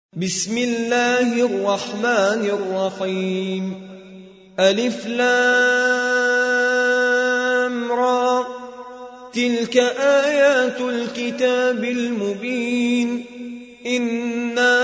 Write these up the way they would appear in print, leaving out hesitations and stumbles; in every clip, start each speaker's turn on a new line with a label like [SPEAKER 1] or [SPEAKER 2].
[SPEAKER 1] بسم الله الرحمن الرحيم. ألف لام را، تلك آيات الكتاب المبين. إنا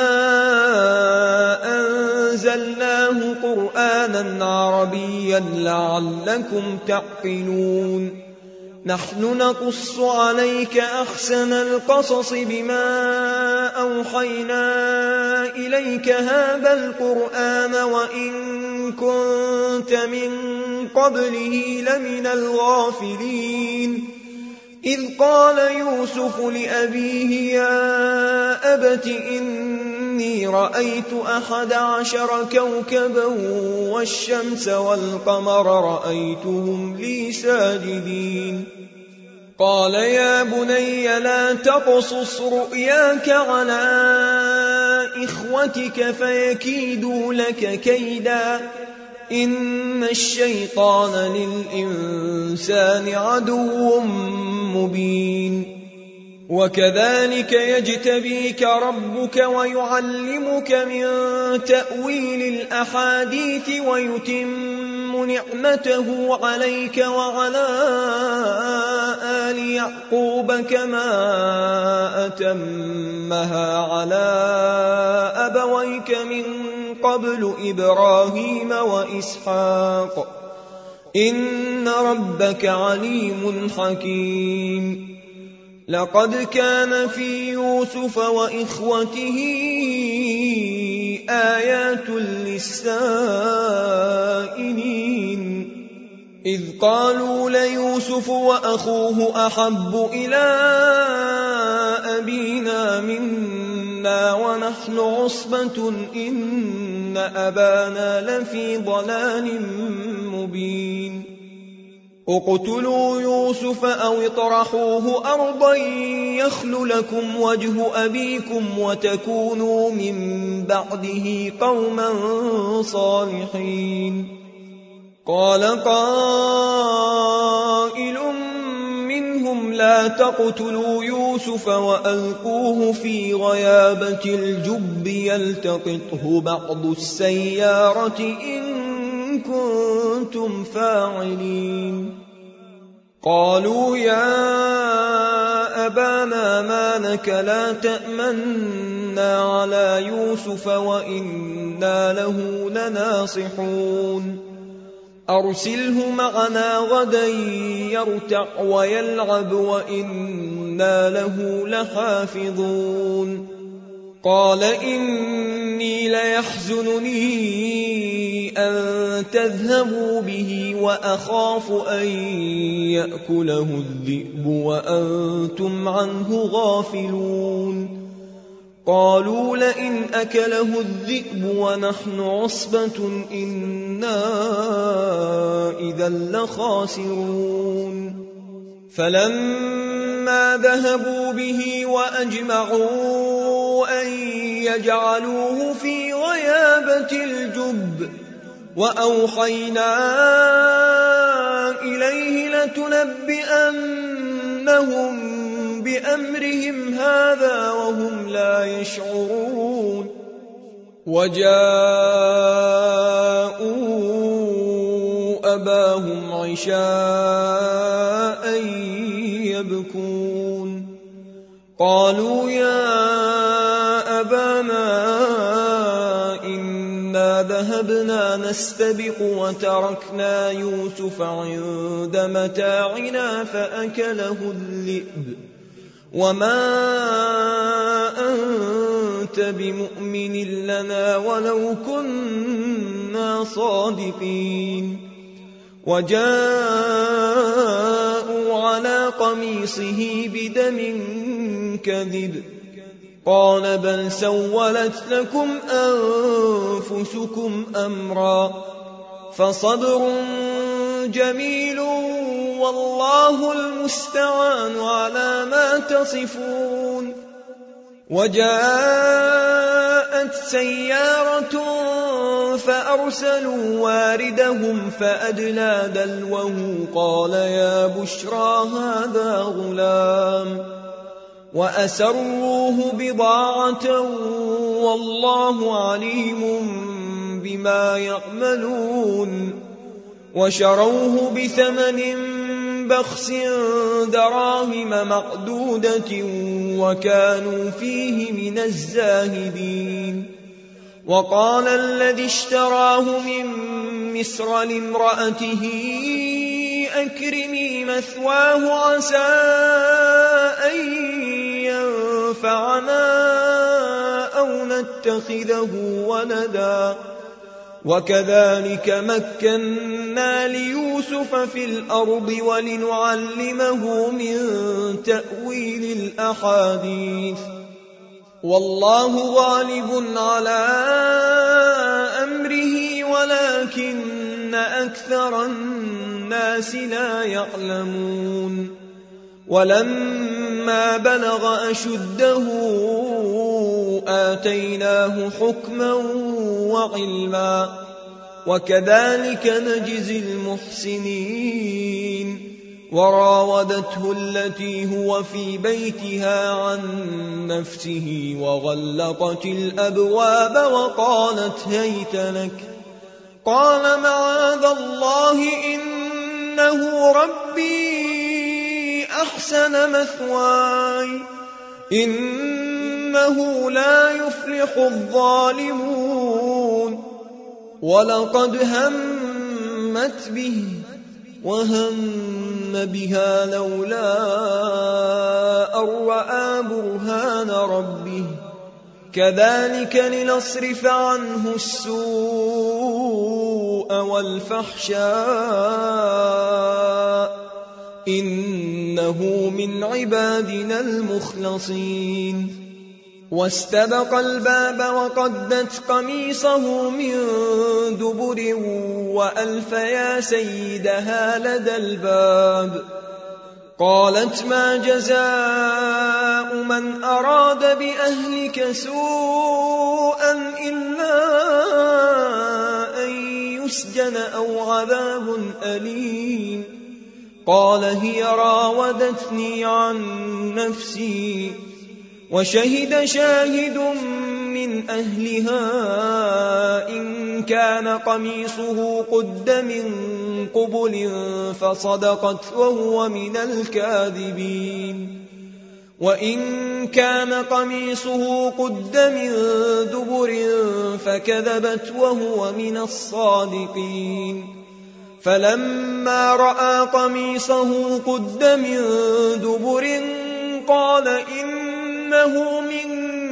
[SPEAKER 1] أنزلناه قرآنا عربيا لعلكم تعقلون. نحن نقص عليك أحسن القصص بما أوحينا إليك هذا القرآن وإن كنت من قبله لمن الغافلين. إذ قال يوسف لأبيه يا أبت إني رأيت 11 كوكبا والشمس والقمر رأيتهم لي ساجدين. قال يا بني لا تقصص رؤياك على إخوتك فيكيدوا لك كيدا، إن الشيطان للإنسان عدو مبين. وكذلك يجتبيك ربك ويعلمك من تأويل الأحاديث ويتم نعمته عليك وعلى آل يعقوب كما أتمها على أبويك من قبل إبراهيم وإسحاق، إن ربك عليم حكيم. لقد كان في يوسف وإخوته آيات للسائلين، إذ قالوا ليوسف وأخوه أحب إلى أبينا منا ونحن عصبة إن أبانا لفي ضلال مبين. اقتلوا يوسف أو اطرحوه أرضا يخل لكم وجه أبيكم وتكونوا من بعده قوما صالحين. قال قائل منهم لا تقتلوا يوسف وألقوه في غيابة الجب يلتقطه بعض السيارة إن كنتم فاعلين. قالوا يا أبانا ما لك لا تأمنا على يوسف وإنا له لناصحون، أرسله معنا غدا يرتع ويلعب وإنا له لحافظون. قال إني ليحزنني أن تذهبوا به وأخاف أن يأكله الذئب وأنتم عنه غافلون. قالوا لئن أكله الذئب ونحن عصبة إنا إذا لخاسرون. فلما ذهبوا به وأجمعوا أن يجعلوه في غيابة الجب وأوحينا إليه لتنبئنهم بأمرهم هذا وهم لا يشعرون. وجاءوا أباهم عشاء يبكون. قالوا يا أبانا إنا ذهبنا نستبق وتركنا يوسف عند متاعنا فأكله الذئب وما أنت بمؤمن لنا ولو كنا صادقين. وجاءوا على قميصه بدم كذب قال بل سولت لكم أنفسكم أمرا فصبر جميل والله المستعان على ما تصفون. وجاءت سيارة فأرسلوا واردهم فأدلى دلوه قال يا بشرى هذا غلام وأسروه بضاعة والله عليم بما يعملون وشروه بثمن بخس دراهم معدودة وكانوا فيه من الزاهدين وقال الذي اشتراه من مصر لامرأته أكرمي مثواه عسى أن ينفعنا أو نتخذه ولدا وكذلك مكنا ليوسف في الأرض ولنعلمه من تأويل الأحاديث والله غالب على أمره ولكن أكثر الناس لا يعلمون ولما بلغ أشده آتيناه حكما وعلما وكذلك نجزي المحسنين وراودته التي هو في بيتها عن نفسه وغلقت الأبواب وقالت هيت لك قال معاذ الله إنه ربي أحسن مثواي إنه لا يفلح الظالمون ولقد همت به وهم بها لولا أن رأى برهان ربه كذلك لنصرف عنه السوء والفحشاء إنه من عبادنا المخلصين واستبق الباب وقدت قميصه من دبر وألف يا سيدها لدى الباب قالت ما جزاء من أراد بأهلك سوءا إلا أن يسجن أو عذاب أليم قال هي راودتني عن نفسي وشهد شاهد من أهلها إن كان قميصه قد من قبل فصدقت وهو من الكاذبين وإن كان قميصه قد من دبر فكذبت وهو من الصادقين فلما رأى قميصه قد من دبر قال إنه من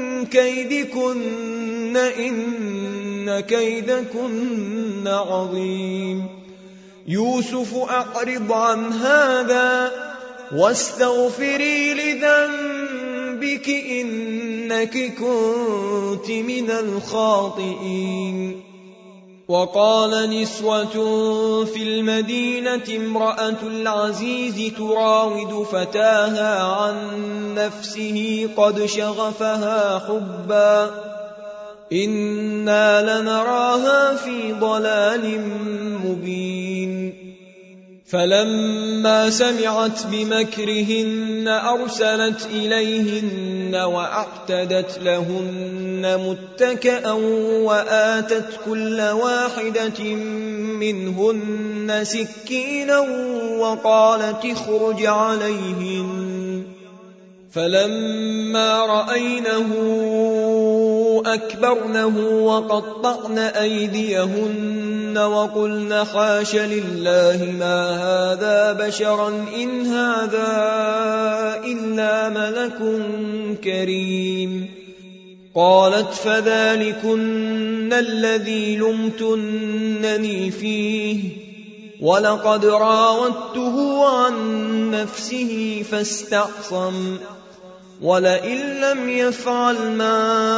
[SPEAKER 1] كيدكن إن كيدكن عظيم يوسف أعرض عن هذا واستغفري لذنبك إنك كنت من الخاطئين وقال نسوة في المدينة امرأة العزيز تراود فتاها عن نفسه قد شغفها حبا إنا لنراها في ضلال مبين فلما سمعت بمكرهن أرسلت إليهن وأعتدت لهن متكئا وآتت كل واحدة منهن سكينا وقالت اخرج عليهن فلما رأينه أكبرنه وقطعن أيديهن وقلن حاش لله ما هذا بشرا إن هذا إلا ملك كريم قالت فذلكن الذي لمتنني فيه ولقد راودته عن نفسه فاستعصم ولئن لم يفعل ما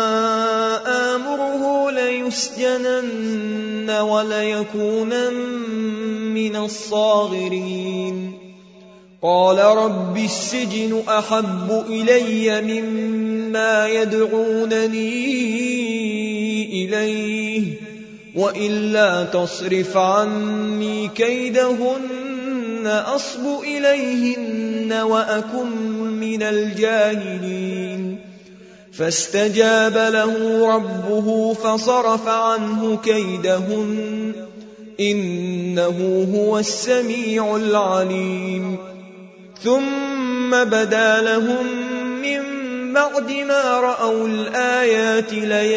[SPEAKER 1] آمره ليسجنن وليكونن من الصاغرين قال رب السجن أحب إلي مما يدعونني إليه وإلا تصرف عني كيدهن أصب إليهن وأكن من الجاهلين فاستجاب له ربه فصرف عنه كيدهن إنه هو السميع العليم ثم بدا لهم من بعد ما رأوا الآيات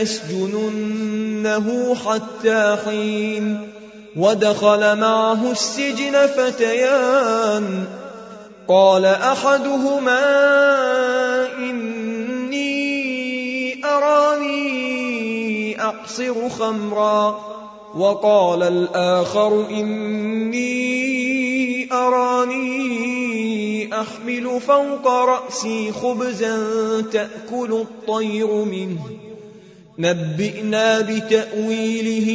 [SPEAKER 1] ليسجننه حتى حين ودخل معه السجن فتيان قال أحدهما إني أراني أعصر خمرا وقال الآخر إني أراني أحمل فوق رأسي خبزا تأكل الطير منه نبئنا بتأويله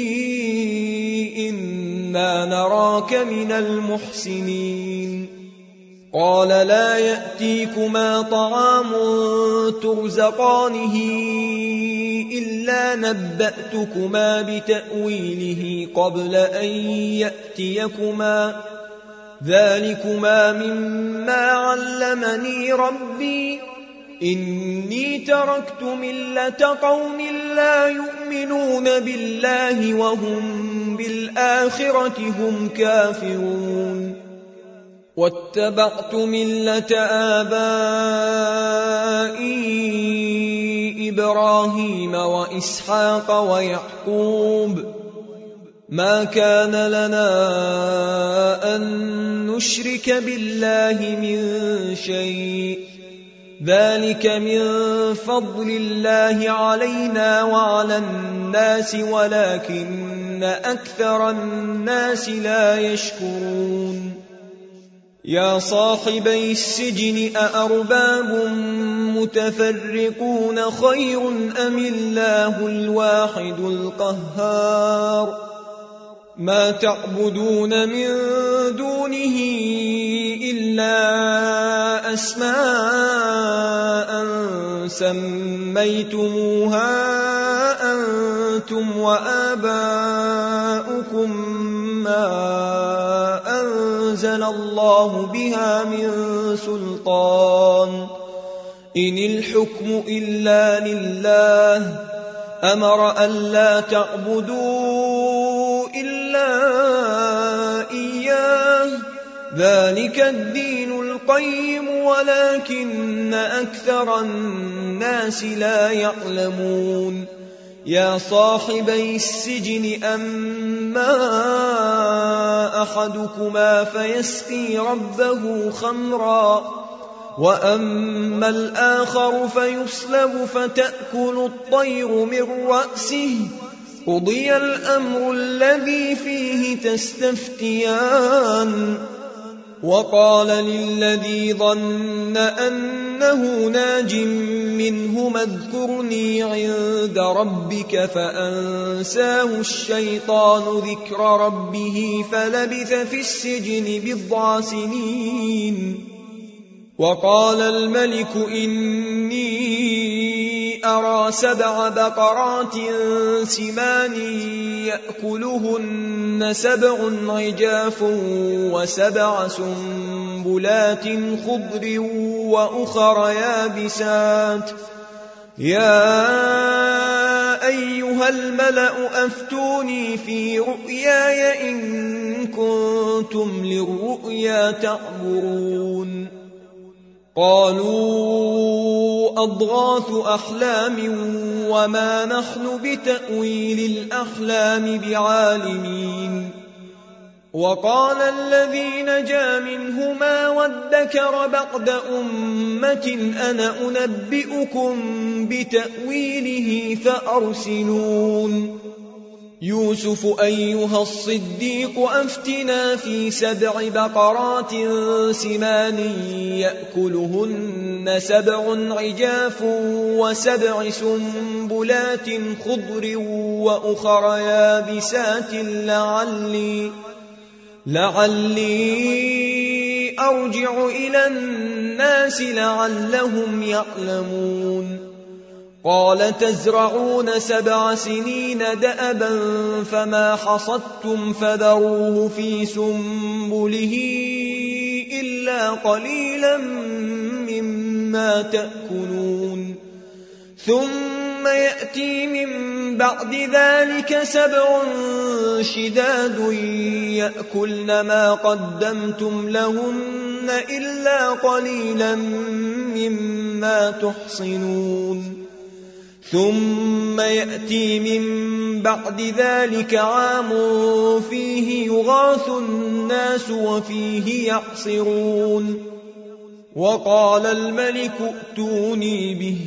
[SPEAKER 1] إنا نراك من المحسنين قال لا يأتيكما طعام ترزقانه إلا نبأتكما بتأويله قبل أن يأتيكما ذلكما مما علمني ربي إني تركت ملة قوم لا يؤمنون بالله وهم بالآخرة هم كافرون واتبعت ملة آبائي إبراهيم وإسحاق ويعقوب ما كان لنا أن نشرك بالله من شيء ذلك من فضل الله علينا وعلى الناس ولكن أكثر الناس لا يشكرون يا صاحبي السجن أأرباب متفرقون خير أم الله الواحد القهار ما تعبدون من دونه إلا أسماء سميتموها أنتم وآباؤكم ما أنزل الله بها من سلطان إن الحكم إلا لله أمر ألا تعبدوا إلا إياه ذلك الدين القيم ولكن أكثر الناس لا يعلمون يا صاحبي السجن أما أحدكما فيسقي ربه خمرا وأما الآخر فيصلب فتأكل الطير من رأسه قضي الأمر الذي فيه تستفتيان وقال للذي ظن أنه ناج منهما اذكرني عند ربك فأنساه الشيطان ذكر ربه فلبث في السجن 10 سنين وقال الملك إني أرى 7 بقرات سمان يأكلهن 7 عجاف و7 سنبلات خضر وأخر يابسات يا أيها الملأ أفتوني في رؤياي إن كنتم للرؤيا تعبرون قالوا أضغاث أحلام وما نحن بتأويل الأحلام بعالمين وقال الذي نجا منهما وادكر بعد أمة أنا أنبئكم بتأويله فأرسلون يوسف أيها الصديق أفتنا في 7 بقرات سمان يأكلهن 7 عجاف و7 سنبلات خضر وأخر يابسات لعلي أرجع إلى الناس لعلهم يعلمون قال تزرعون 7 سنين دأبا فما حصدتم فذروه في سنبله إلا قليلا مما تأكلون ثم يأتي من بعد ذلك 7 شداد يأكلن ما قدمتم لهن إلا قليلا مما تحصنون ثم يأتي من بعد ذلك عام فيه يغاث الناس وفيه يعصرون وقال الملك ائتوني به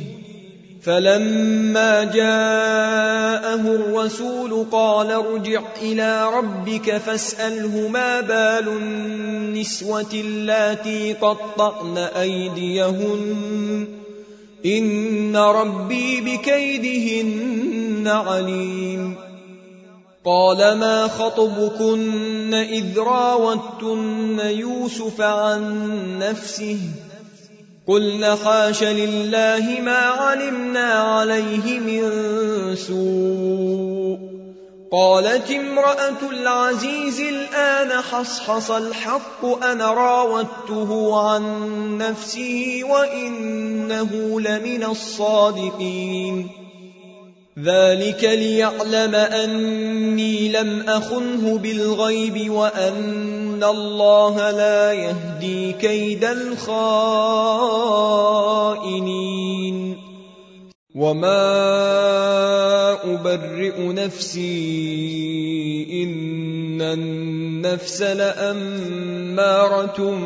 [SPEAKER 1] فلما جاءه الرسول قال ارجع إلى ربك فاسأله ما بال النسوة اللاتي قطعن أيديهن إن ربي بكيدهن عليم قال ما خطبكن إذ راوتن يوسف عن نفسه قلنا حاش لله ما علمنا عليه من سوء قالت امرأة العزيز الآن حصحص الحق أنا راودته عن نفسه وإنه لمن الصادقين ذلك ليعلم أني لم أخنه بالغيب وأن الله لا يهدي كيد الخائنين وما أبرئ نفسي إن النفس لأمارة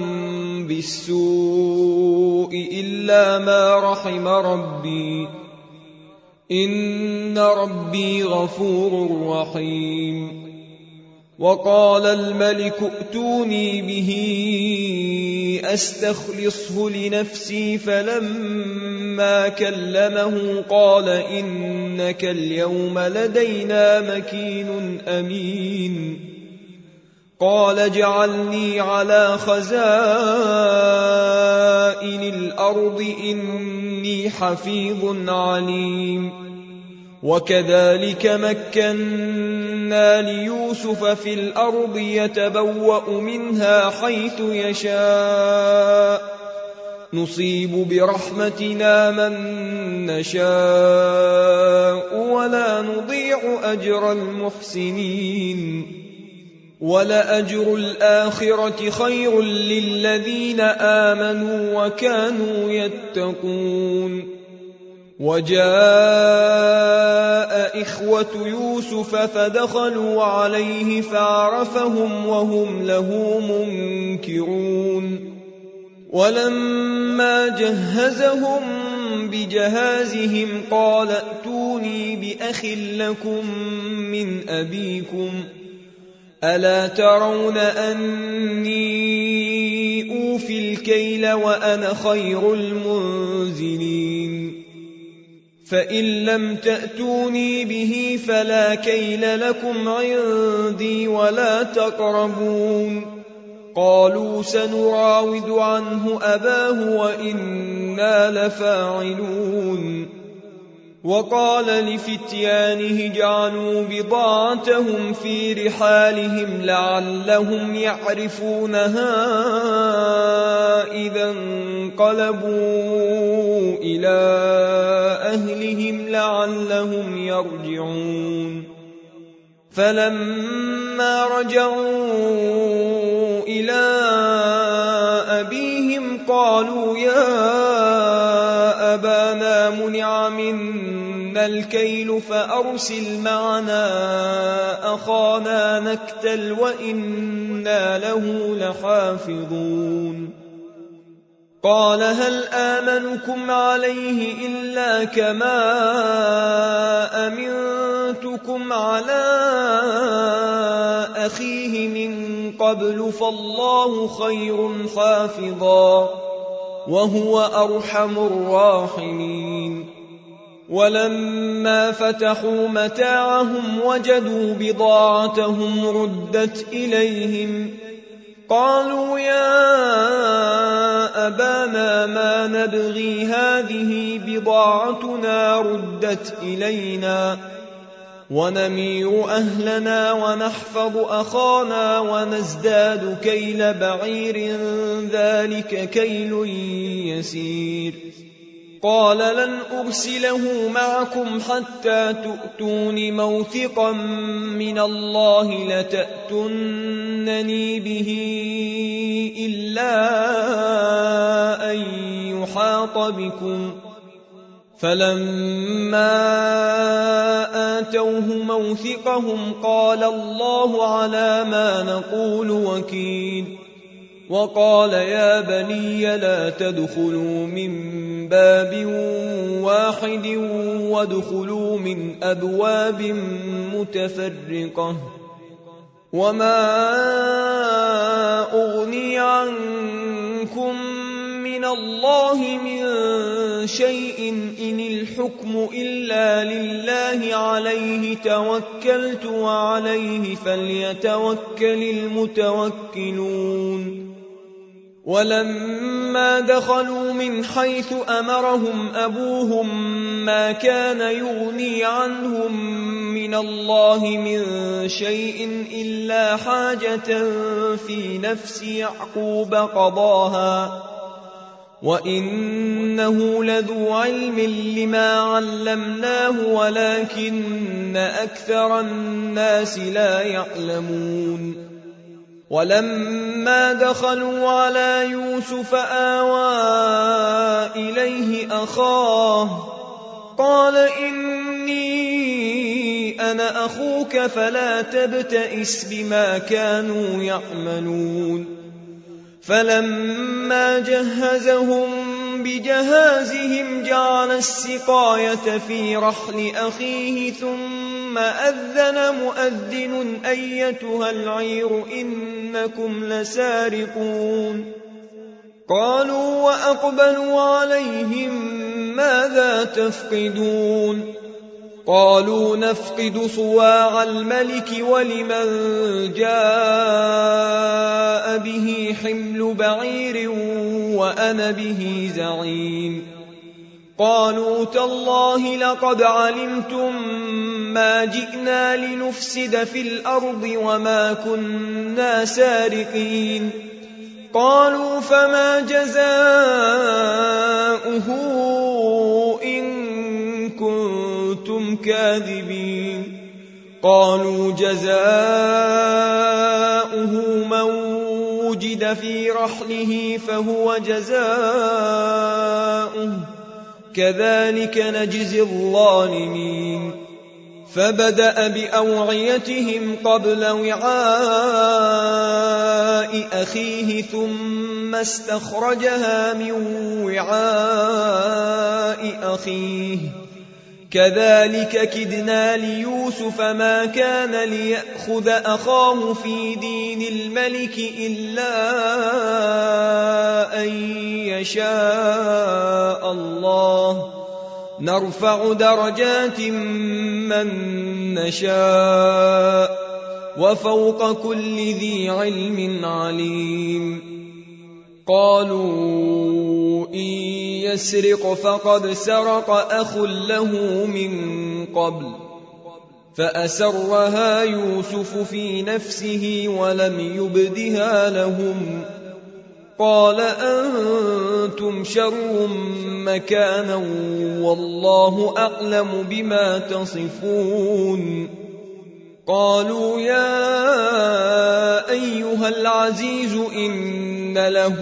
[SPEAKER 1] بالسوء إلا ما رحم ربي إن ربي غفور رحيم وقال الملك ائتوني به أستخلصه لنفسي فلما كلمه قال إنك اليوم لدينا مكين أمين قال اجعلني على خزائن الأرض إني حفيظ عليم وكذلك مكنا ليوسف في الأرض يتبوأ منها حيث يشاء نصيب برحمتنا من نشاء ولا نضيع أجر المحسنين ولأجر الآخرة خير للذين آمنوا وكانوا يتقون وجاء إخوة يوسف فدخلوا عليه فعرفهم وهم له منكرون ولما جهزهم بجهازهم قال ائتوني بأخ لكم من أبيكم ألا ترون أني أوفي الكيل وأنا خير المنزلين فإن لم تأتوني به فلا كيل لكم عندي ولا تقربون قالوا سنراود عنه أباه وإنا لفاعلون وقال لفتيانه اجعلوا بضاعتهم في رحالهم لعلهم يعرفونها إذا انقلبوا إلى أهلهم لعلهم يرجعون فلما رجعوا إلى أبيهم قالوا يا أبانا منع منا الكيل فأرسل معنا أخانا نكتل وإنا له لحافظون قال هل آمنكم عليه إلا كما أمنتكم على أخيه من قبل فالله خير حافظا وهو أرحم الراحمين ولما فتحوا متاعهم وجدوا بضاعتهم ردت إليهم قالوا يا أبانا ما نبغي هذه بضاعتنا ردت إلينا ونمير أهلنا ونحفظ أخانا ونزداد كيل بعير ذلك كيل يسير قال لن أرسله معكم حتى تؤتون موثقا من الله لتأتونني به إلا أن يحاط بكم. فلما آتوه موثقهم قال الله على ما نقول وكيل. وقال يا بني لا تدخلوا من باب واحد وادخلوا من أبواب متفرقة وما أغني عنكم من الله من شيء إن الحكم إلا لله عليه توكلت وعليه فليتوكل المتوكلون. ولما دخلوا من حيث أمرهم أبوهم ما كان يغني عنهم من الله من شيء إلا حاجة في نفس يعقوب قضاها وإنه لذو علم لما علمناه ولكن أكثر الناس لا يعلمون. ولما دخلوا على يوسف آوى إليه أخاه قال إني أنا أخوك فلا تبتئس بما كانوا يعملون. فلما جهزهم بجهازهم جعل السقاية في رحل أخيه ثم أذن مؤذن أيتها العير إنكم لسارقون. قالوا وأقبلوا عليهم ماذا تفقدون؟ قالوا نفقد صواع الملك ولمن جاء به حمل بعير وأنا به زعيم. قالوا تالله لقد علمتم ما جئنا لنفسد في الأرض وما كنا سارقين. قالوا فما جزاؤه إن كنتم كاذبين؟ قالوا جزاؤه من وجد في رحله فهو جزاؤه كذلك نجزي الظالمين. فبدأ بأوعيتهم قبل وعاء أخيه ثم استخرجها من وعاء أخيه كذلك كدنا ليوسف ما كان ليأخذ أخاه في دين الملك إلا أن يشاء الله نرفع درجات من نشاء وفوق كل ذي علم عليم. قالوا إن يسرق فقد سرق أخ له من قبل فأسرها يوسف في نفسه ولم يبدها لهم. قال أنتم شر مكانا والله أعلم بما تصفون. قالوا يا أيها العزيز إن له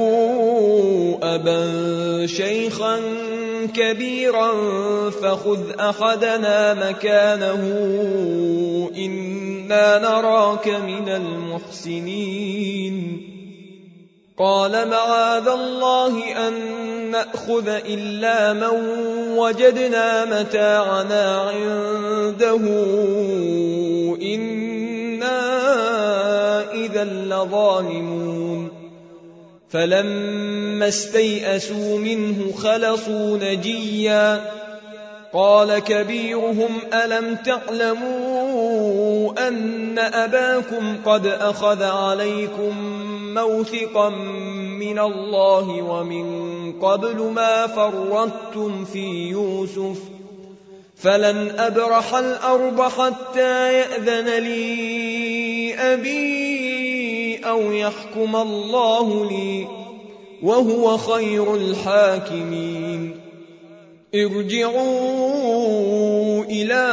[SPEAKER 1] أبا شيخا كبيرا فخذ أحدنا مكانه إنا نراك من المحسنين. قال معاذ الله أن نأخذ إلا من وجدنا متاعنا عنده إنا إذا لظالمون. فلما استيئسوا منه خلصوا نجيا. قال كبيرهم ألم تعلموا أن أباكم قد أخذ عليكم موثقا من الله ومن قبل ما فرطتم في يوسف فلن أبرح الأرض حتى يأذن لي أبي أو يحكم الله لي وهو خير الحاكمين. ارجعوا إلى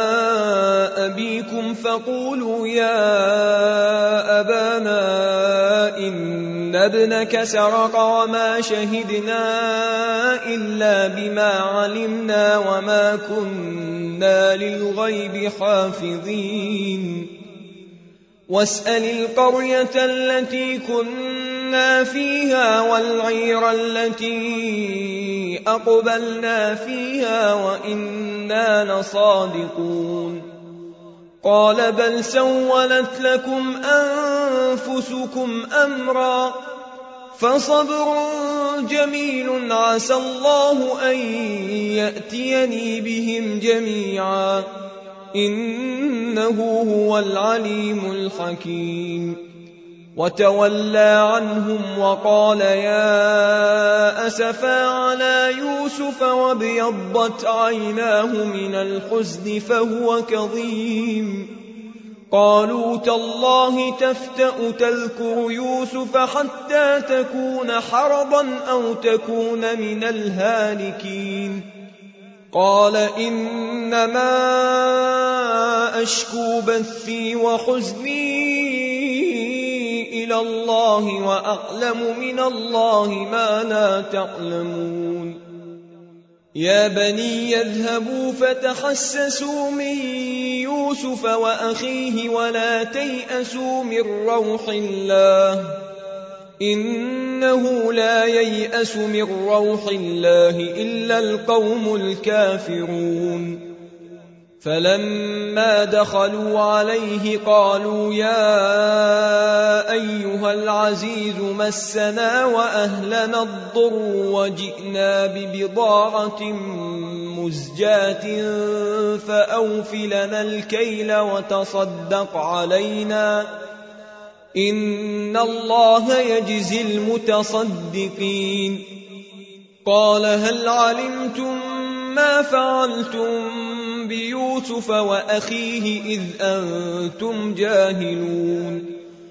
[SPEAKER 1] أبيكم فقولوا يا أبانا إن ابنك سرق وما شهدنا إلا بما علمنا وما كنا للغيب حافظين واسأل القرية التي كنا فيها والعير التي أقبلنا فيها وإنا لصادقون قال بل سولت لكم أنفسكم أمرا فصبر جميل عسى الله أن يأتيني بهم جميعا إنه هو العليم الحكيم وتولى عنهم وقال يا أسفا على يوسف وابيضت عيناه من الحزن فهو كظيم قالوا تالله تفتأ تذكر يوسف حتى تكون حرضا أو تكون من الهالكين قال إنما أشكو بثي وحزني إلى الله وأعلم من الله ما لا تعلمون يا بني يذهبوا فتحسسوا من يوسف وأخيه ولا تيأسوا من روح الله إنه لا ييأس من روح الله إلا القوم الكافرون فلما دخلوا عليه قالوا يا أيها العزيز مسنا وأهلنا الضر وجئنا ببضاعة مزجاة فأوف لنا الكيل وتصدق علينا إن الله يجزي المتصدقين قال هل علمتم ما فعلتم بيوسف وأخيه إذ أنتم جاهلون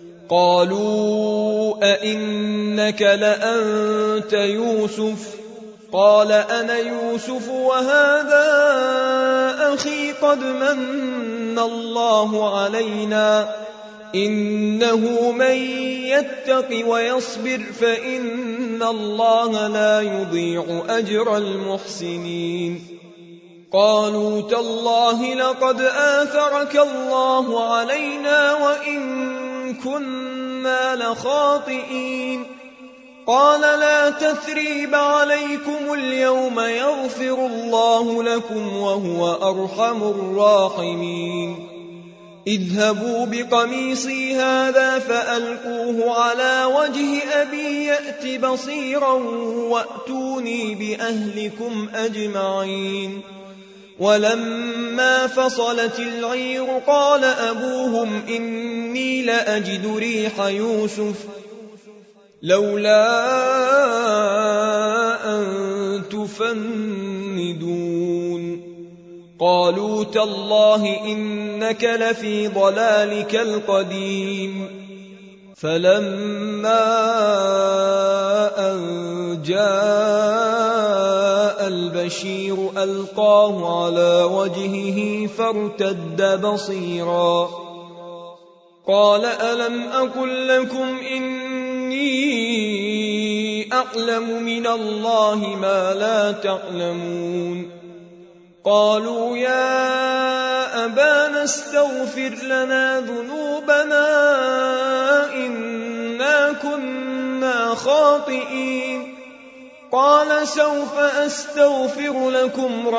[SPEAKER 1] قالوا أئنك لأنت يوسف قال أنا يوسف وهذا أخي قد من الله علينا إنه من يتق ويصبر فإن الله لا يضيع أجر المحسنين قالوا تالله لقد آثرك الله علينا وإن كنا لخاطئين قال لا تثريب عليكم اليوم يغفر الله لكم وهو أرحم الراحمين اذهبوا بقميصي هذا فألقوه على وجه أبي يأت بصيرا وأتوني بأهلكم أجمعين ولما فصلت العير قال أبوهم إني لأجد ريح يوسف لولا أن تفندون قالوا تالله إنك لفي ضلالك القديم فلما أن جاء البشير ألقاه على وجهه فارتد بصيرا قال ألم أقل لكم إني أعلم من الله ما لا تعلمون قالوا يا أبانا استغفر لنا ذنوبنا إنا كنا خاطئين قال سوف أستغفر لكم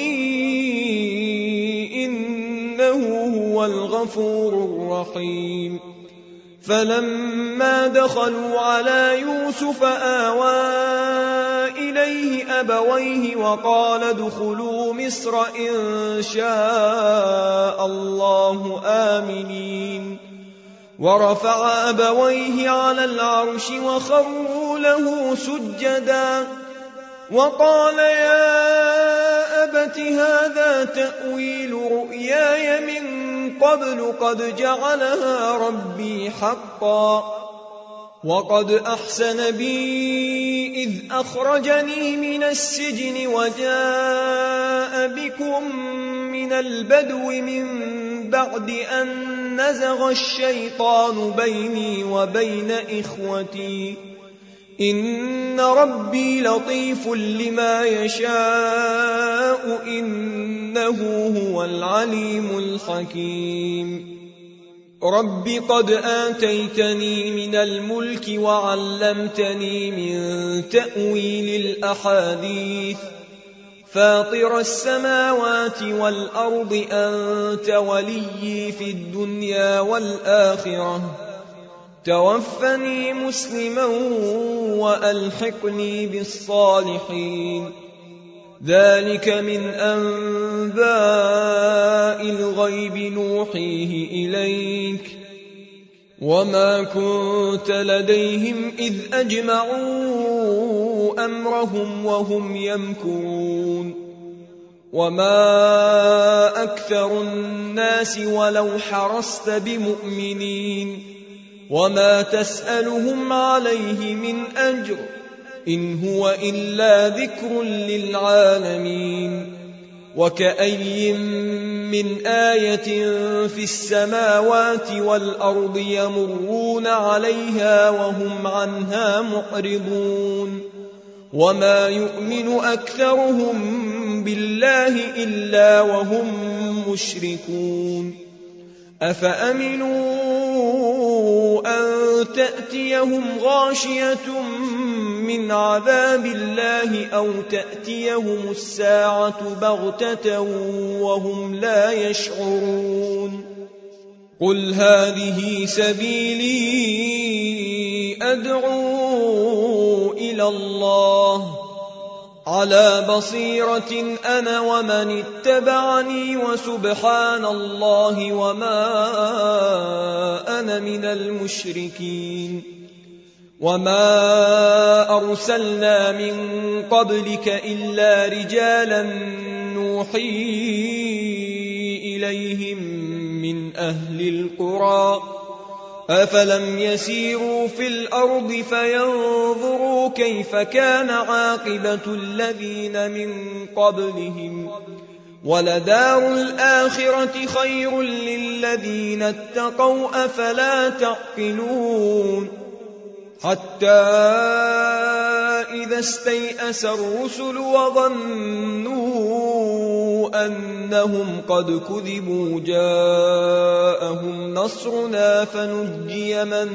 [SPEAKER 1] ربي إنه هو الغفور الرحيم فلما دخلوا على يوسف آوى إليه أبويه وقال ادخلوا مصر إن شاء الله آمنين ورفع أبويه على العرش وخروا له سجدا وقال يا أبت هذا تأويل رؤياي من قبل قد جعلها ربي حقا وقد أحسن بي إذ أخرجني من السجن وجاء بكم من البدو من بعد أن نزغ الشيطان بيني وبين إخوتي إن ربي لطيف لما يشاء إنه هو العليم الحكيم رب قد آتيتني من الملك وعلمتني من تأويل الأحاديث فاطر السماوات والأرض أنت وليي في الدنيا والآخرة توفني مسلما وألحقني بالصالحين ذلك من أنباء الغيب نوحيه إليك وما كنت لديهم إذ أجمعوا أمرهم وهم يمكرون وما أكثر الناس ولو حرصت بمؤمنين وما تسألهم عليه من أجر إن هو إلا ذكر للعالمين وكأي من آية في السماوات والأرض يمرون عليها وهم عنها معرضون وما يؤمن أكثرهم بالله إلا وهم مشركون أفأمنوا أن تأتيهم غاشية من عذاب الله أو تأتيهم الساعة بغتة وهم لا يشعرون قل هذه سبيلي أدعو إلى الله على بصيرة أنا ومن اتبعني وسبحان الله وما أنا من المشركين وما أرسلنا من قبلك إلا رجالا نوحي إليهم من أهل القرى أفلم يسيروا في الأرض فينظروا كيف كان عاقبة الذين من قبلهم ولدار الآخرة خير للذين اتقوا أفلا تعقلون حتى إذا استيأس الرسل وظنوا أنهم قد كذبوا جاءهم نصرنا فنجي من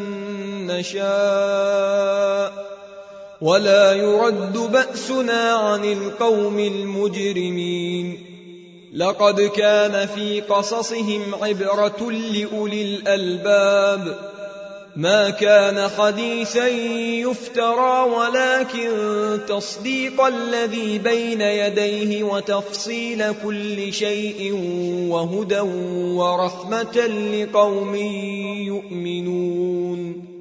[SPEAKER 1] نشاء ولا يرد بأسنا عن القوم المجرمين لقد كان في قصصهم عبرة لأولي الألباب ما كان حديثا يفترى ولكن تصديق الذي بين يديه وتفصيل كل شيء وهدى ورحمة لقوم يؤمنون